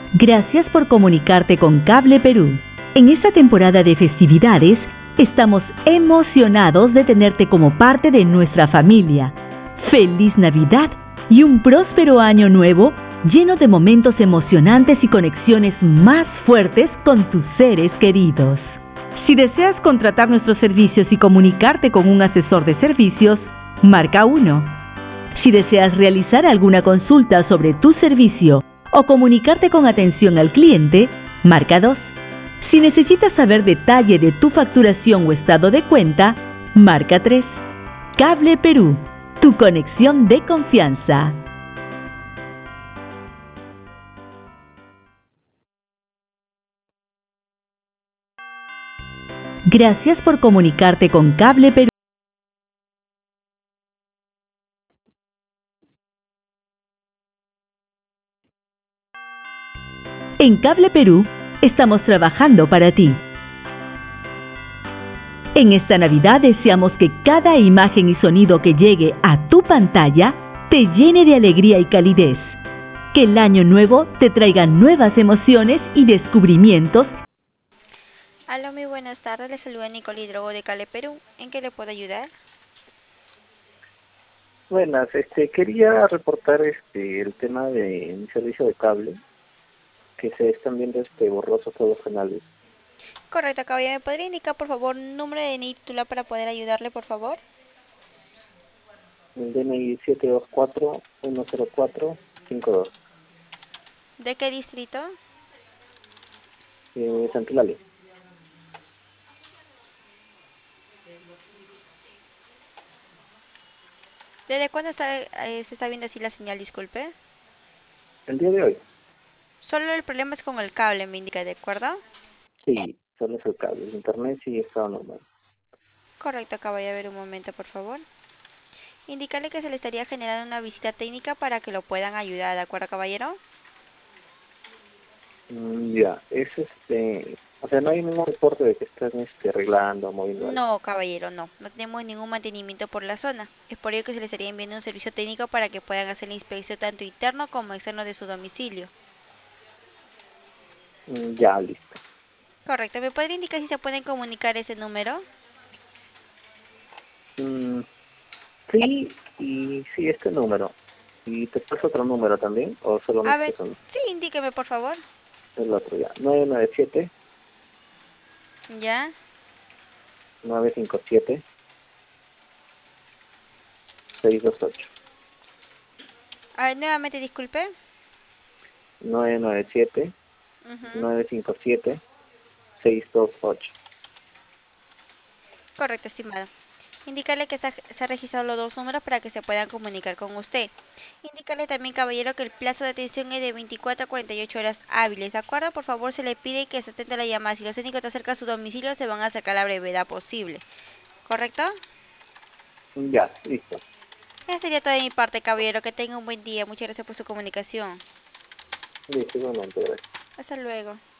Gracias por comunicarte con Cable Perú. En esta temporada de festividades, estamos emocionados de tenerte como parte de nuestra familia. ¡Feliz Navidad y un próspero año nuevo lleno de momentos emocionantes y conexiones más fuertes con tus seres queridos! Si deseas contratar nuestros servicios y comunicarte con un asesor de servicios, marca 1. Si deseas realizar alguna consulta sobre tu servicio o comunicarte con atención al cliente, marca 2. Si necesitas saber detalle de tu facturación o estado de cuenta, marca 3. Cable Perú, tu conexión de confianza. Gracias por comunicarte con Cable Perú. En Cable Perú, estamos trabajando para ti. En esta Navidad deseamos que cada imagen y sonido que llegue a tu pantalla te llene de alegría y calidez. Que el año nuevo te traiga nuevas emociones y descubrimientos. Hola, muy buenas tardes. Les saluda Nicole Hidrogo de Cable Perú. ¿En qué le puedo ayudar? Buenas, quería reportar el tema de mi servicio de cable, que se están viendo borrosos todos los canales. Correcto, caballero. ¿Me podría indicar, por favor, número de DNI titular para poder ayudarle, por favor? El DNI 724-104-52, ¿De qué distrito? Santilale. ¿Desde cuándo se está viendo así la señal? Disculpe. El día de hoy, Solo el problema es con el cable, me indica, ¿de acuerdo? sí, solo es el cable, el internet sí está normal. Correcto, caballero. A ver un momento, por favor. Indicarle que se le estaría generando una visita técnica para que lo puedan ayudar, ¿de acuerdo, caballero? Ya, o sea, no hay ningún reporte de que están arreglando, moviendo algo. No, caballero, no. No tenemos ningún mantenimiento por la zona. Es por ello que se les estaría enviando un servicio técnico para que puedan hacer la inspección tanto interno como externo de su domicilio. Ya, listo. Correcto. ¿Me podría indicar si se pueden comunicar ese número? Mm, sí, y sí, este número. ¿Y te paso otro número también? ¿O A solamente ver, es uno? sí, indíqueme, por favor. El otro ya. 997 Ya. 957 628. A ver, nuevamente, disculpe. 997 Ujú. 957 628. Correcto, estimado. Indicarle que se ha registrado los dos números para que se puedan comunicar con usted. Indicarle también, caballero, que el plazo de atención es de 24 a 48 horas hábiles, ¿de acuerdo? Por favor, se le pide que se atente a la llamada. Si los técnicos están cerca a su domicilio, se van a acercar a la brevedad posible. ¿Correcto? Ya, listo. Eso sería todo de mi parte, caballero. Que tenga un buen día. Muchas gracias por su comunicación. Listo, igualmente, gracias. Hasta luego.